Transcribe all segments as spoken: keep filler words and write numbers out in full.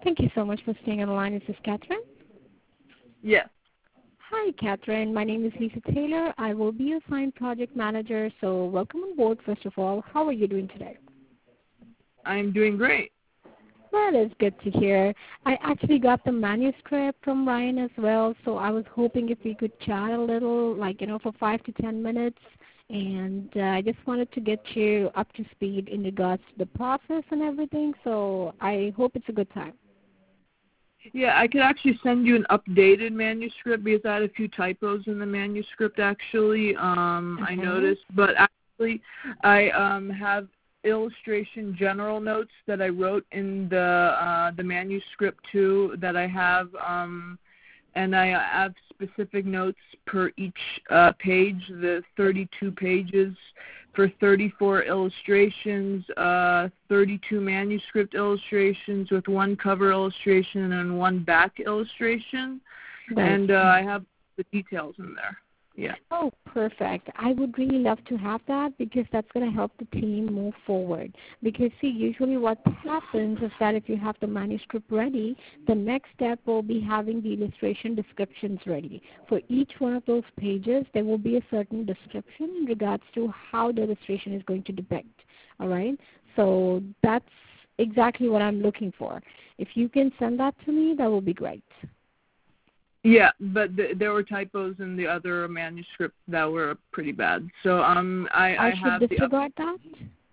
Thank you so much for staying on the line. Is this Catherine? Yes. Hi, Catherine. My name is Lisa Taylor. I will be your assigned project manager, so welcome on board, first of all. How are you doing today? I'm doing great. That is good to hear. I actually got the manuscript from Ryan as well, so I was hoping if we could chat a little, like, you know, for five to ten minutes. And uh, I just wanted to get you up to speed in regards to the process and everything, so I hope it's a good time. Yeah, I could actually send you an updated manuscript because I had a few typos in the manuscript actually. Um, Okay. I noticed, but actually I um, have illustration general notes that I wrote in the uh, the manuscript too that I have, um, and I have specific notes per each uh, page. The thirty-two pages for thirty-four illustrations, uh, thirty-two manuscript illustrations with one cover illustration and one back illustration. Right. And uh, I have the details in there. Yeah. Oh, perfect. I would really love to have that because that's going to help the team move forward. Because, see, usually what happens is that if you have the manuscript ready, the next step will be having the illustration descriptions ready. For each one of those pages, there will be a certain description in regards to how the illustration is going to depict. All right? So that's exactly what I'm looking for. If you can send that to me, that will be great. Yeah, but th- there were typos in the other manuscript that were pretty bad. So um, I, I, I should have disregard the that?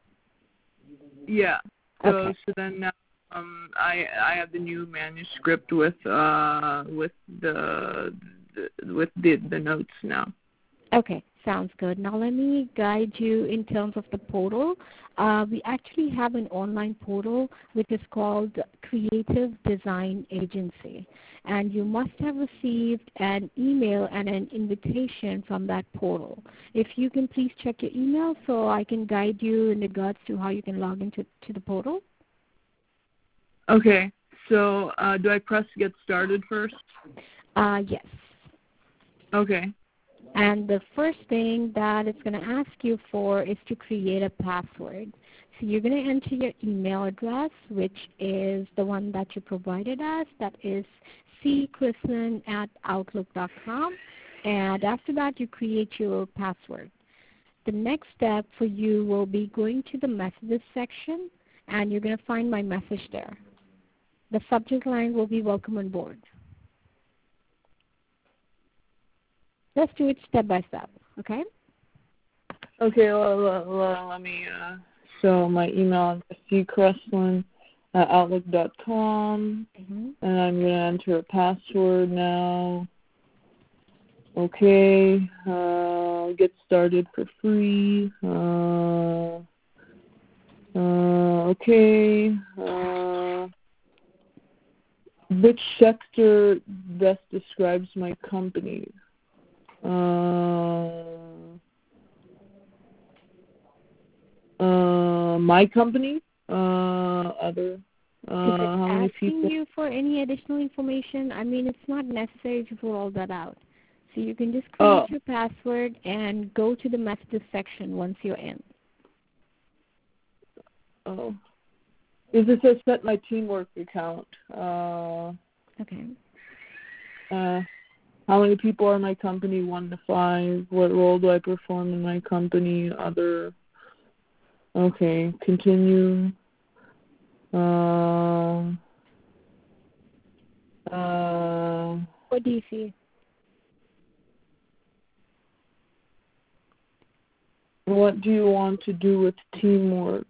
Yeah. So Okay. so then now um I I have the new manuscript with uh with the, the with the the notes now. Okay, sounds good. Now let me guide you in terms of the portal. Uh, we actually have an online portal which is called Creative Design Agency. And you must have received an email and an invitation from that portal. If you can please check your email so I can guide you in regards to how you can log into to the portal. Okay. So uh, do I press get started first? Uh, yes. Okay. And the first thing that it's going to ask you for is to create a password. So you're going to enter your email address, which is the one that you provided us. That is c chrislin at outlook dot com. And after that, you create your password. The next step for you will be going to the messages section, and you're going to find my message there. The subject line will be welcome on board. Let's do it step by step, okay? Okay, well, well, well, let me, uh, so my email is c chrislin at outlook dot com, Mm-hmm. and I'm going to enter a password now. Okay, uh, get started for free. Uh, uh, okay, uh, which sector best describes my company? Uh, uh, my company? Uh, other? Uh, Is it how many asking people? you for any additional information? I mean, it's not necessary to fill all that out. So you can just create Oh, your password and go to the messages section once you're in. oh. Is this says set my teamwork account? Uh, Okay. uh, how many people are in my company? One to five. What role do I perform in my company? Other. Okay. Continue. Uh, uh, What do you see? what do you want to do with teamwork?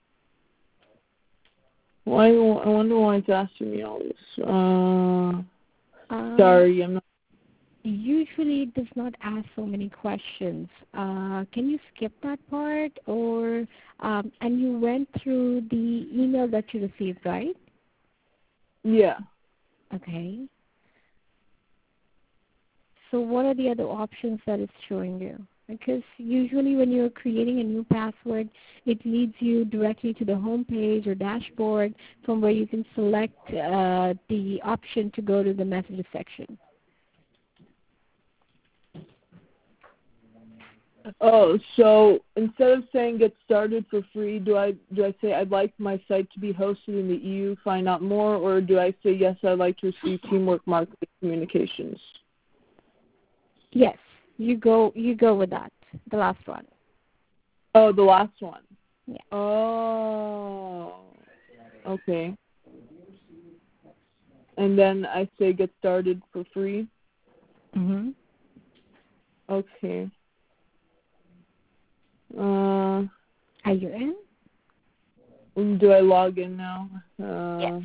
Why? I wonder why it's asking me all this. Uh, Uh, sorry, I'm not. usually it does not ask so many questions. Uh, can you skip that part? Or um, and you went through the email that you received, right? Yeah. Okay. So what are the other options that it's showing you? Because usually when you're creating a new password, it leads you directly to the home page or dashboard from where you can select uh, the option to go to the messages section. Oh, so instead of saying get started for free, do I do I say I'd like my site to be hosted in the E U, find out more, or do I say yes, I'd like to receive teamwork marketing communications? Yes, you go you go with that, the last one. Oh, the last one. Yeah. Oh, okay. And then I say get started for free? Mm-hmm. Okay. Uh, Are you in? do I log in now? Uh, Yes.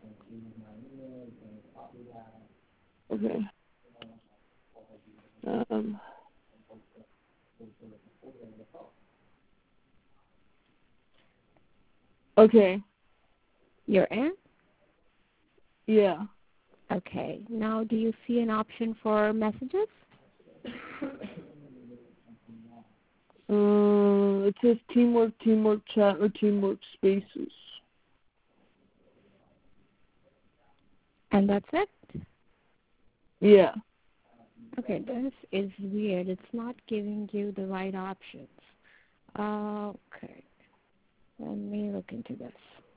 Okay. Um, okay. You're in? Yeah. Okay. Now, do you see an option for messages? Uh, it says teamwork, teamwork chat, or teamwork spaces. And that's it? Yeah. Okay, this is weird. It's not giving you the right options. Uh, okay. Let me look into this.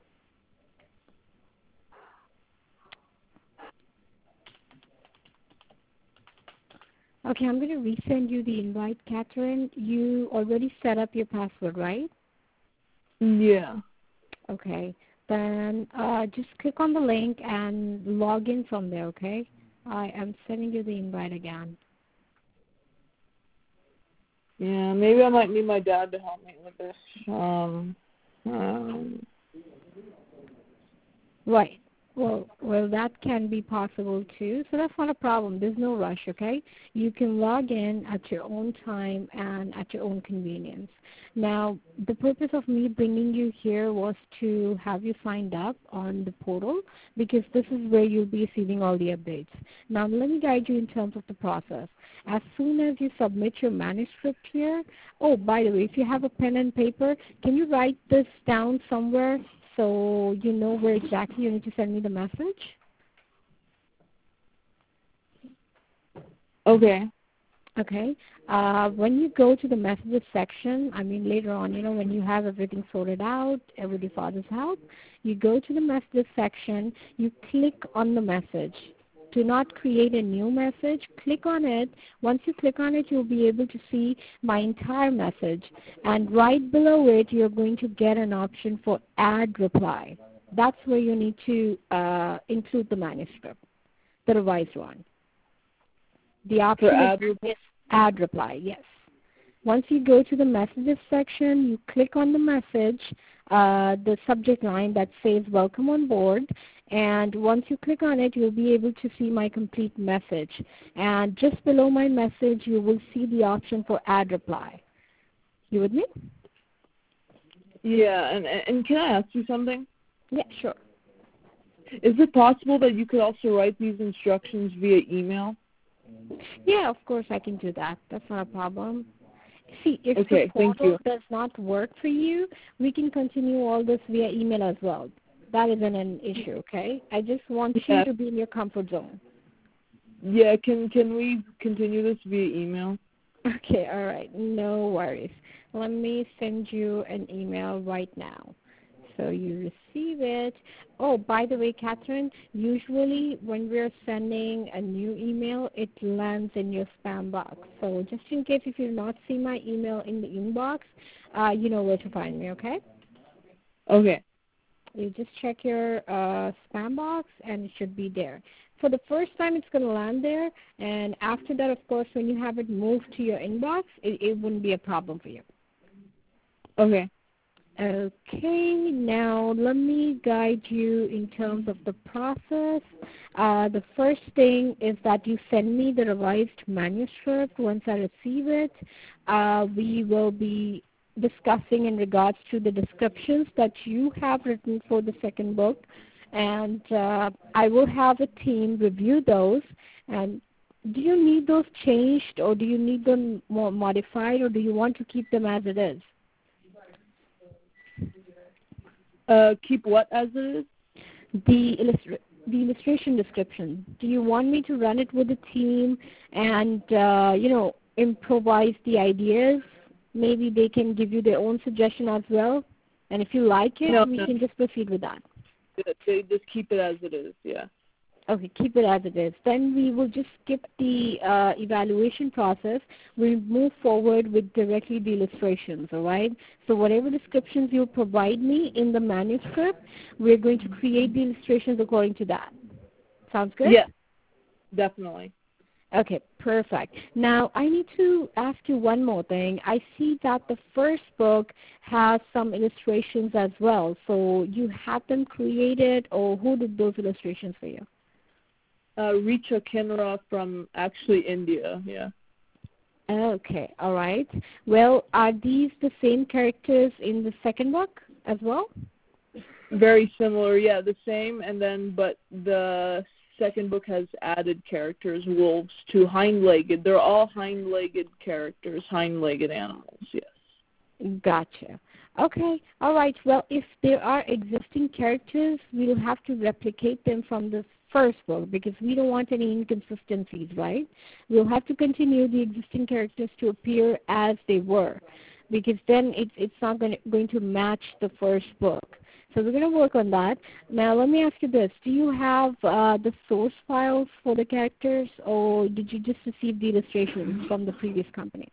Okay, I'm going to resend you the invite, Catherine. You already set up your password, right? Yeah. Okay. Then uh, just click on the link and log in from there, okay? I am sending you the invite again. Yeah, maybe I might need my dad to help me with this. Um, um Right. Well, well, that can be possible too. So that's not a problem. There's no rush, okay? You can log in at your own time and at your own convenience. Now, the purpose of me bringing you here was to have you signed up on the portal because this is where you'll be receiving all the updates. Now, let me guide you in terms of the process. As soon as you submit your manuscript here, oh, by the way, if you have a pen and paper, can you write this down somewhere so you know where exactly you need to send me the message? okay. Okay. Uh, when you go to the messages section, I mean later on, you know, when you have everything sorted out, with your father's help, you go to the messages section, you click on the message. Do not create a new message. Click on it. Once you click on it, you'll be able to see my entire message. And right below it, you're going to get an option for add reply. That's where you need to uh, include the manuscript, the revised one. The option For add is yes, add reply, yes. Once you go to the messages section, you click on the message, uh, the subject line that says welcome on board, and once you click on it, you'll be able to see my complete message. And just below my message, you will see the option for add reply. You with me? Yeah, and and can I ask you something? Yeah, sure. Is it possible that you could also write these instructions via email? Yeah, of course I can do that. That's not a problem. See, if Okay, the thank portal you. does not work for you, we can continue all this via email as well. That isn't an issue, okay? I just want Yeah. you to be in your comfort zone. Yeah, can can we continue this via email? Okay, all right. No worries. Let me send you an email right now. So you receive it. Oh, by the way, Catherine, usually when we're sending a new email, it lands in your spam box. So just in case if you do not see my email in the inbox, uh, you know where to find me, okay? Okay. You just check your uh, spam box, and it should be there. For the first time, it's going to land there, and after that, of course, when you have it moved to your inbox, it, it wouldn't be a problem for you. Okay. Okay, now let me guide you in terms of the process. Uh, the first thing is that you send me the revised manuscript. Once I receive it, uh, we will be discussing in regards to the descriptions that you have written for the second book. And uh, I will have a team review those. And do you need those changed, or do you need them more modified, or do you want to keep them as it is? Uh, keep what as it is? The, illustra- the illustration description. Do you want me to run it with the team and, uh, you know, improvise the ideas. Maybe they can give you their own suggestion as well. And if you like it, No, we no. can just proceed with that. They just keep it as it is, yeah. Okay, keep it as it is. Then we will just skip the uh, evaluation process. We'll move forward with directly the illustrations, all right? So whatever descriptions you provide me in the manuscript, we're going to create the illustrations according to that. Sounds good? Yes, definitely. Okay, perfect. Now, I need to ask you one more thing. I see that the first book has some illustrations as well. So you had them created, or who did those illustrations for you? Uh, Richa Kinra from actually India, yeah. Okay, all right. Well, are these the same characters in the second book as well? Very similar, yeah, the same, and then, but the second book has added characters, wolves, to hind-legged. They're all hind-legged characters, hind-legged animals, yes. Gotcha. Okay, all right. Well, if there are existing characters, we'll have to replicate them from the first book because we don't want any inconsistencies, right? We'll have to continue the existing characters to appear as they were because then it's, it's not going to, going to match the first book. So we're going to work on that. Now, let me ask you this. Do you have uh, the source files for the characters, or did you just receive the illustrations from the previous company?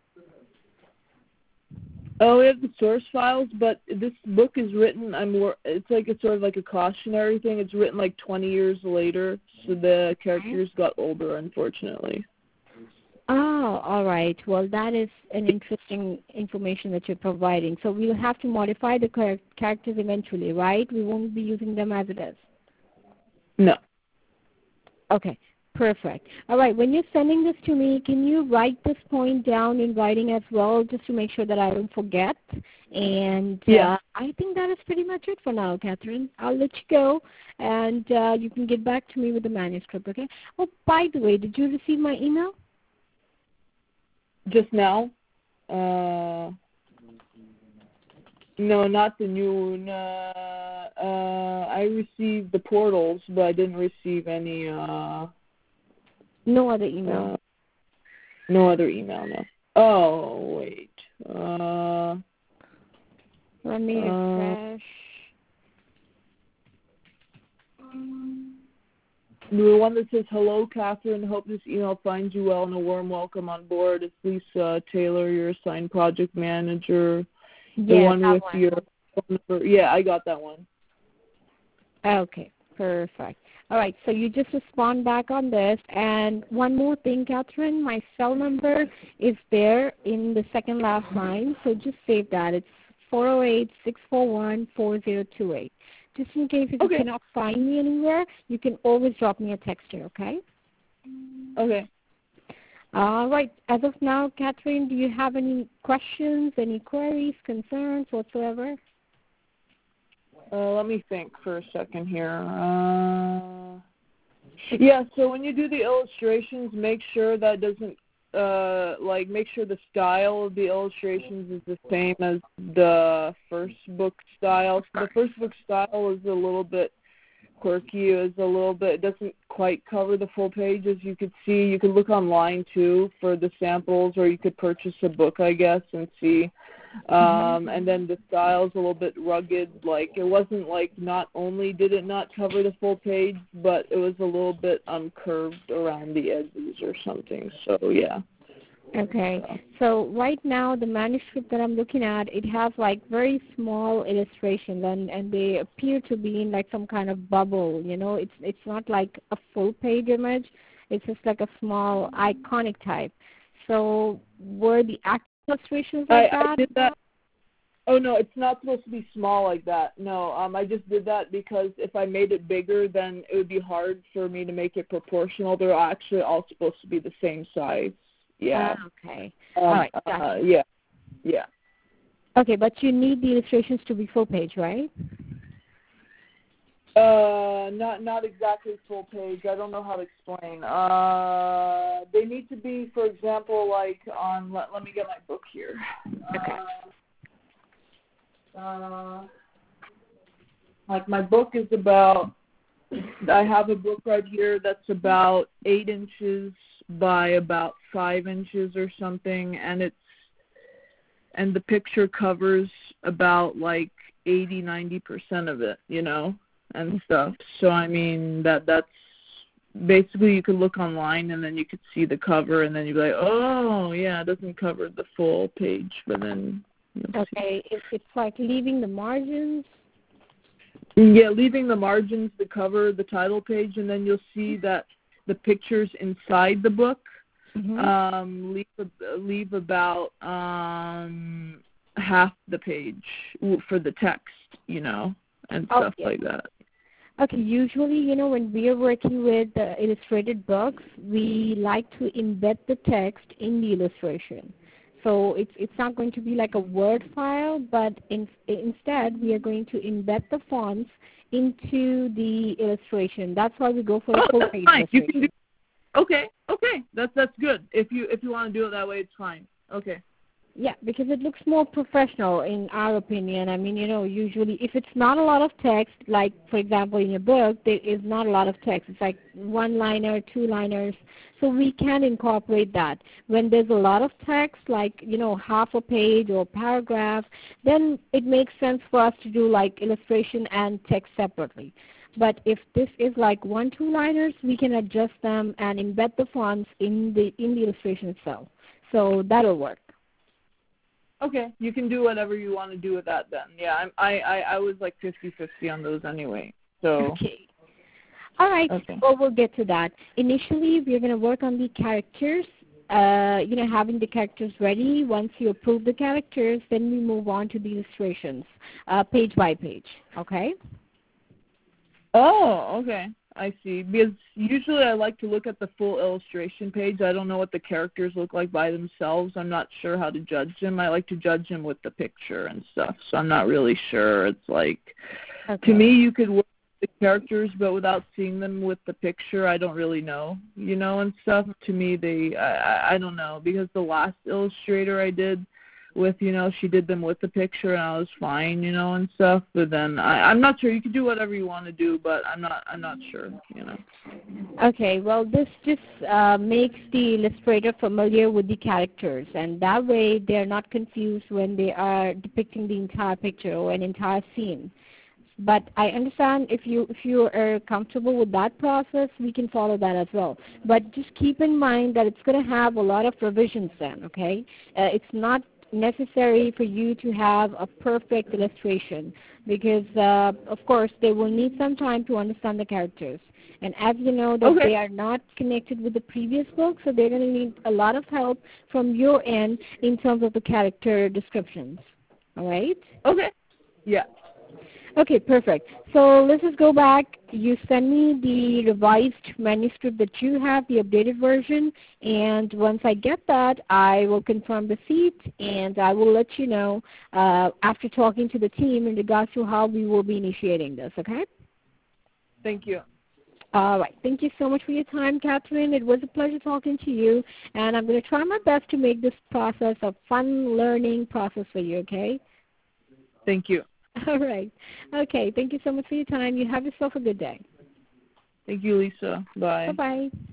Oh, we have the source files, but this book is written, I'm more, it's like it's sort of like a cautionary thing. It's written like twenty years later, so the characters got older, unfortunately. Oh, all right. Well, that is an interesting information that you're providing. So we'll have to modify the char- characters eventually, right? We won't be using them as it is. No. Okay, perfect. All right, when you're sending this to me, can you write this point down in writing as well just to make sure that I don't forget? And yeah. uh, I think that is pretty much it for now, Catherine. I'll let you go, and uh, you can get back to me with the manuscript, okay? Oh, by the way, did you receive my email? Just now? Uh, no, not the new. Uh, uh, I received the portals, but I didn't receive any. Uh, No other email. Uh, no other email, no. Oh, wait. Uh, Let me refresh. Uh, the one that says, "Hello, Catherine. Hope this email finds you well and a warm welcome on board. It's Lisa Taylor, your assigned project manager." The Yeah, one with one. your phone number. Yeah, I got that one. Okay, perfect. All right, so you just respond back on this. And one more thing, Catherine, my cell number is there in the second last line, so just save that. It's four oh eight, six four one, four oh two eight. Just in case if Okay. you cannot find me anywhere, you can always drop me a text here, okay? Okay. All right. As of now, Catherine, do you have any questions, any queries, concerns whatsoever? Uh, let me think for a second here. Uh, yeah, so when you do the illustrations, make sure that doesn't, uh, like, make sure the style of the illustrations is the same as the first book style. So the first book style is a little bit quirky. It was a little bit, it doesn't quite cover the full page, as you could see. You could look online, too, for the samples, or you could purchase a book, I guess, and see. Um, and then the style's a little bit rugged. Like, it wasn't like not only did it not cover the full page, but it was a little bit uncurved around the edges or something. So, yeah. Okay. So right now the manuscript that I'm looking at, it has like very small illustrations, and, and they appear to be in like some kind of bubble, you know. It's it's not like a full page image. It's just like a small iconic type. So were the actual illustrations like I, that? I did that. Oh, no, it's not supposed to be small like that. No, um, I just did that because if I made it bigger, then it would be hard for me to make it proportional. They're actually all supposed to be the same size. Yeah. Ah, okay. Um, All right. Gotcha. Uh, yeah. Yeah. Okay, but you need the illustrations to be full page, right? Uh, not not exactly full page. I don't know how to explain. Uh, they need to be, for example, like on. Let, let me get my book here. Okay. Uh, uh, like my book is about. I have a book right here that's about eight inches by about five inches or something, and it's and the picture covers about like eighty, ninety percent of it, you know, and stuff. So I mean that that's basically, you could look online and then you could see the cover and then you'd be like, oh yeah, it doesn't cover the full page, but then you'll okay, it, it's like leaving the margins. Yeah, leaving the margins, the cover, the title page, and then you'll see that the pictures inside the book Mm-hmm. um, leave leave about um, half the page for the text, you know, and stuff Okay. like that. Okay, usually, you know, when we are working with uh, illustrated books, we like to embed the text in the illustration. So it's it's not going to be like a Word file, but in, instead we are going to embed the fonts into the illustration. That's why we go for the Oh, full that's page fine. You can illustration. do. Okay, okay, that's that's good. If you if you want to do it that way, it's fine. Okay. Yeah, because it looks more professional in our opinion. I mean, you know, usually if it's not a lot of text, like, for example, in your book, there is not a lot of text. It's like one-liner, two-liners. So we can incorporate that. When there's a lot of text, like, you know, half a page or a paragraph, then it makes sense for us to do, like, illustration and text separately. But if this is like one, two-liners, we can adjust them and embed the fonts in the in the illustration itself. So that'll work. Okay, you can do whatever you want to do with that then. Yeah, I'm, I, I, I was like fifty-fifty on those anyway. So. Okay. All right. Okay. Well, we'll get to that. Initially, we're going to work on the characters, uh, you know, having the characters ready. Once you approve the characters, then we move on to the illustrations, uh, page by page. Okay? Oh, okay. I see. Because usually I like to look at the full illustration page. I don't know what the characters look like by themselves. I'm not sure how to judge them. I like to judge them with the picture and stuff. So I'm not really sure. It's like, Okay. to me, you could work with the characters, but without seeing them with the picture, I don't really know, you know, and stuff. To me, they, I, I, I don't know. Because the last illustrator I did with, you know, she did them with the picture and I was fine, you know, and stuff. But then I, I'm not sure. You can do whatever you want to do, but I'm not I'm not sure, you know. Okay, well, this just uh, makes the illustrator familiar with the characters, and that way they're not confused when they are depicting the entire picture or an entire scene. But I understand if you if you are comfortable with that process, we can follow that as well. But just keep in mind that it's going to have a lot of revisions then, okay? Uh, it's not necessary for you to have a perfect illustration because, uh, of course, they will need some time to understand the characters. And as you know, that Okay. they are not connected with the previous book, so they're going to need a lot of help from your end in terms of the character descriptions. All right? Okay. Yeah. Okay, perfect. So let's just go back. You send me the revised manuscript that you have, the updated version, and once I get that, I will confirm receipt, and I will let you know uh, after talking to the team in regards to how we will be initiating this, okay? Thank you. All right. Thank you so much for your time, Catherine. It was a pleasure talking to you, and I'm going to try my best to make this process a fun learning process for you, okay? Thank you. All right. Okay. Thank you so much for your time. You have yourself a good day. Thank you, Lisa. Bye. Bye-bye.